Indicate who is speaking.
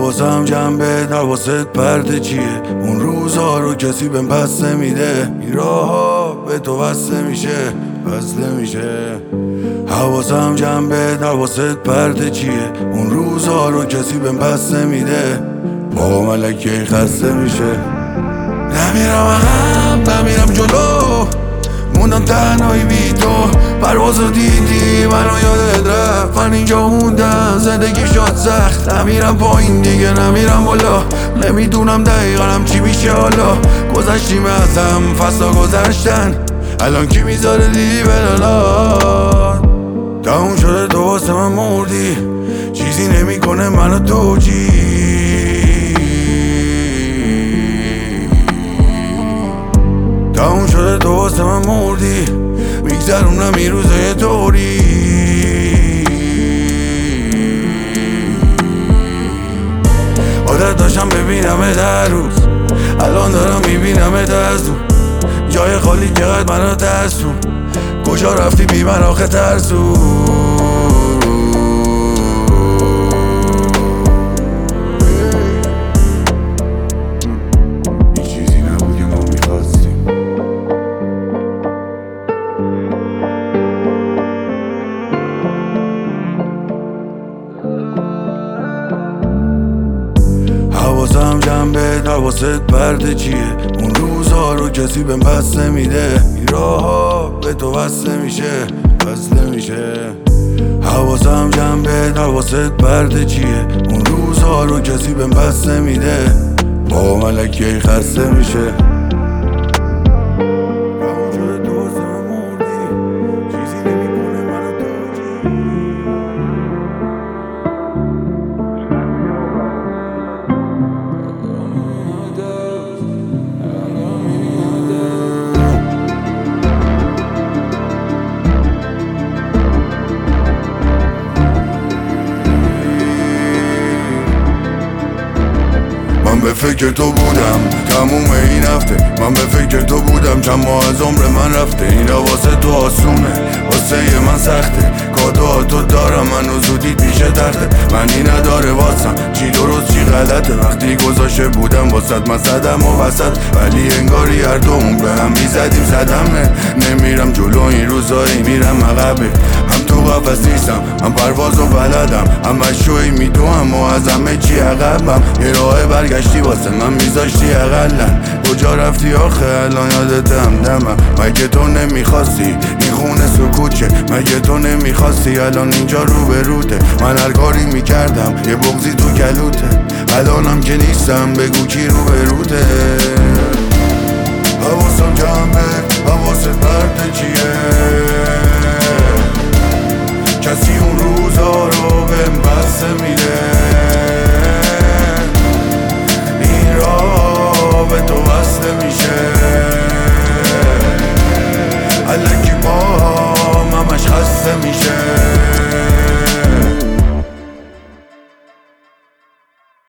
Speaker 1: حواسم جنبه حواست پرده چیه؟ اون روزا رو کسی بهم پس نمیده، این راه ها به تو بسته میشه بسته میشه. حواسم جنبه حواست پرده چیه؟ اون روزا رو کسی بهم پس نمیده، با ملکه خسته میشه. نمیرم عقب نمیرم جلو، موندم تنهایی بی تو. پروازو دیدی منو یادت رفت، من اینجا موندم زندگی شد سخت. نمیرم پایین دیگه نمیرم بالا، نمیدونم دقیقا چی میشه حالا. گذشتیم ازم فصلا گذشتن، الان کی میذاره دیدی بلالات. تموم شده تو واسه من مردی، چیزی نمیکنه منو توجی. تموم شده تو واسه من مردی، میگذرونم این روزای طوری. عادت داشتم ببینمت هر روز، الان دارم میبینمت از دور. جای خالی چقدر منو ترسون، کجا رفتی بی من آخه ترسون. حواسم جنبه حواست پرده چیه؟ اون روزا رو کسی بهم پس نمیده، این راه ها به تو بسته میشه بسته میشه. حواسم جنبه حواست پرده چیه؟ اون روزا رو کسی بهم پس نمیده، با ملکه خسته میشه. من به فکر تو بودم تموم این هفته، من به فکر تو بودم چند ماه از عمر من رفته. این واسه تو آسونه واسه من سخته، کادوهاتو دارم منو زودی پیش تخته. منی نداره واسم چی درست چی غلطه، وقتی گذاشته بودم واسط من صدم و وسط، ولی انگاری هر دومون به هم میزدیم صدمه. نمیرم جلو این روزایی میرم عقبه، هم تو قفس نیستم هم پروازو بلدم، هم شوی میدوم و از همه چی عقبم. یه راه برگشتی واسه من میذاشتی اقلن، کجا رفتی آخه الان یادتم دمم. مگه تو نمیخواستی این خونه سکوت شه؟ مگه تو نمیخواستی الان اینجا رو به روته؟ من هر کاری میکردم یه بغضی تو کلوته، الانم که نیستم بگو کی رو به روته.